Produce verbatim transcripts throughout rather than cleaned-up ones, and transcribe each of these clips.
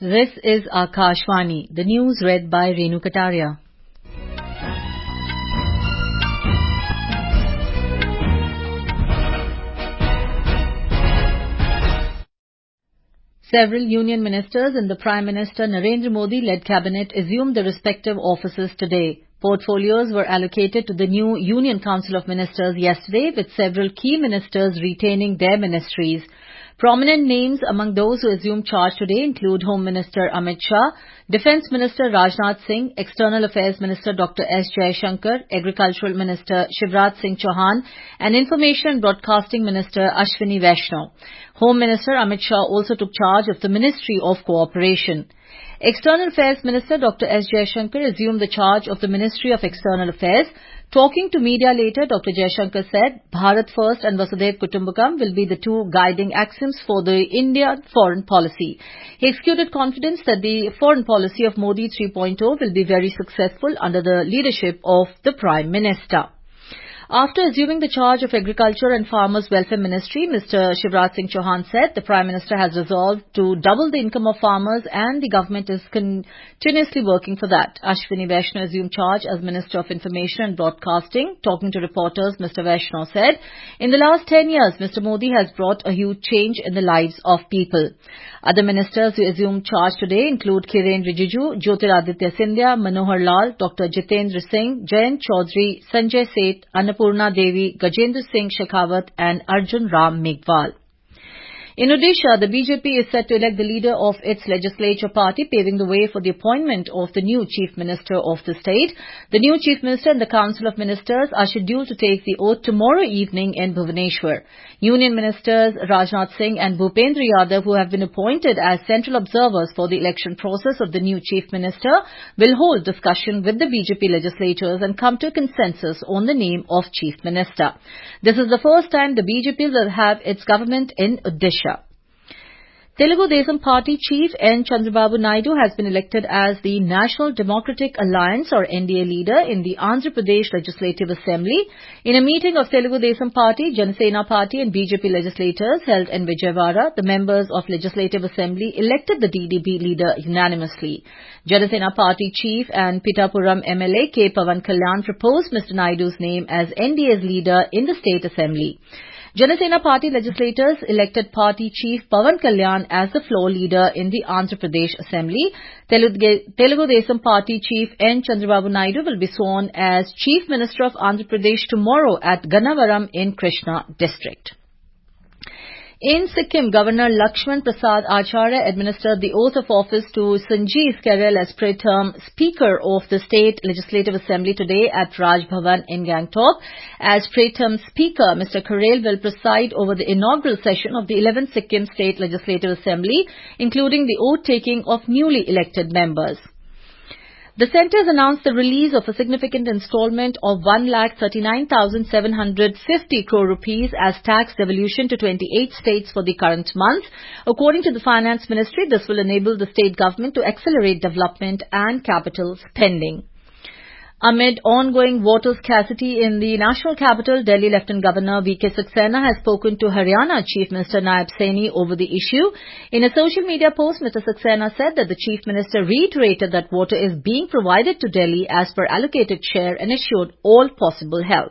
This is Akashvani. The news read by Renu Kataria. Several union ministers in the Prime Minister Narendra Modi-led cabinet assumed their respective offices today. Portfolios were allocated to the new Union Council of Ministers yesterday, with several key ministers retaining their ministries. Prominent names among those who assumed charge today include Home Minister Amit Shah, Defence Minister Rajnath Singh, External Affairs Minister Doctor S Jaishankar, Agricultural Minister Shivraj Singh Chauhan, and Information and Broadcasting Minister Ashwini Vaishnaw. Home Minister Amit Shah also took charge of the Ministry of Cooperation. External Affairs Minister Doctor S Jaishankar assumed the charge of the Ministry of External Affairs. Talking to media later, Doctor Jaishankar said, Bharat First and Vasudhaiv Kutumbakam will be the two guiding axioms for the Indian foreign policy. He exuded confidence that the foreign policy of Modi three point oh will be very successful under the leadership of the Prime Minister. After assuming the charge of Agriculture and Farmers Welfare Ministry, Mister Shivraj Singh Chauhan said the Prime Minister has resolved to double the income of farmers and the government is continuously working for that. Ashwini Vaishnaw assumed charge as Minister of Information and Broadcasting. Talking to reporters, Mister Vaishnaw said, in the last ten years, Mister Modi has brought a huge change in the lives of people. Other ministers who assumed charge today include Kiren Rijiju, Jyotiraditya Scindia, Manohar Lal, Doctor Jitendra Singh, Jayant Chaudhary, Sanjay Seth, Annapurna Devi, Gajendra Singh Shekhawat and Arjun Ram Meghwal. In Odisha, the B J P is set to elect the leader of its legislature party, paving the way for the appointment of the new Chief Minister of the state. The new Chief Minister and the Council of Ministers are scheduled to take the oath tomorrow evening in Bhubaneswar. Union Ministers Rajnath Singh and Bhupendra Yadav, who have been appointed as central observers for the election process of the new Chief Minister, will hold discussion with the B J P legislators and come to a consensus on the name of Chief Minister. This is the first time the B J P will have its government in Odisha. Telugu Desam Party Chief N. Chandrababu Naidu has been elected as the National Democratic Alliance or N D A leader in the Andhra Pradesh Legislative Assembly. In a meeting of Telugu Desam Party, Janasena Party and B J P legislators held in Vijayawada, the members of Legislative Assembly elected the D D P leader unanimously. Janasena Party Chief and Pitapuram M L A K. Pavan Kalyan proposed Mister Naidu's name as N D A's leader in the State Assembly. Janasena Party legislators elected Party Chief Pavan Kalyan as the floor leader in the Andhra Pradesh Assembly. Telugu Desam Party Chief N. Chandrababu Naidu will be sworn as Chief Minister of Andhra Pradesh tomorrow at Gannavaram in Krishna district. In Sikkim, Governor Lakshman Prasad Acharya administered the oath of office to Sanjeev Karel as pre-term Speaker of the State Legislative Assembly today at Raj Bhavan in Gangtok. As pre-term Speaker, Mister Karel will preside over the inaugural session of the eleventh Sikkim State Legislative Assembly, including the oath-taking of newly elected members. The centre has announced the release of a significant installment of one lakh thirty-nine thousand seven hundred fifty crore rupees as tax devolution to twenty-eight states for the current month. According to the Finance Ministry, this will enable the state government to accelerate development and capital spending. Amid ongoing water scarcity in the national capital, Delhi Lieutenant Governor V K Saxena has spoken to Haryana Chief Minister Naib Saini over the issue. In a social media post, Mister Saxena said that the Chief Minister reiterated that water is being provided to Delhi as per allocated share and assured all possible help.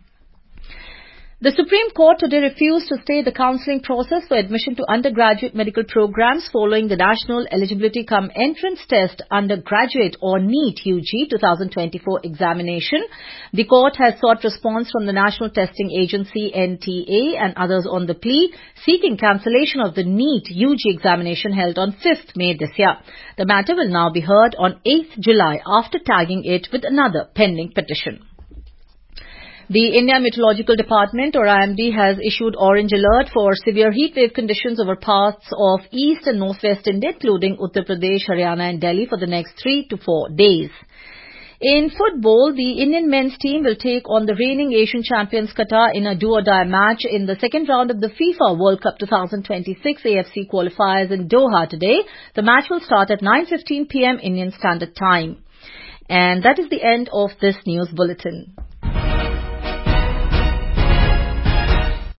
The Supreme Court today refused to stay the counselling process for admission to undergraduate medical programs following the National Eligibility Cum Entrance Test Undergraduate or NEET U G twenty twenty-four examination. The court has sought response from the National Testing Agency N T A and others on the plea, seeking cancellation of the NEET U G examination held on fifth May this year. The matter will now be heard on eighth July after tagging it with another pending petition. The India Meteorological Department or I M D has issued orange alert for severe heat wave conditions over parts of east and northwest India, including Uttar Pradesh, Haryana and Delhi for the next three to four days. In football, the Indian men's team will take on the reigning Asian champions Qatar in a do-or-die match in the second round of the FIFA World Cup twenty twenty-six A F C qualifiers in Doha today. The match will start at nine fifteen p m Indian Standard Time. And that is the end of this news bulletin.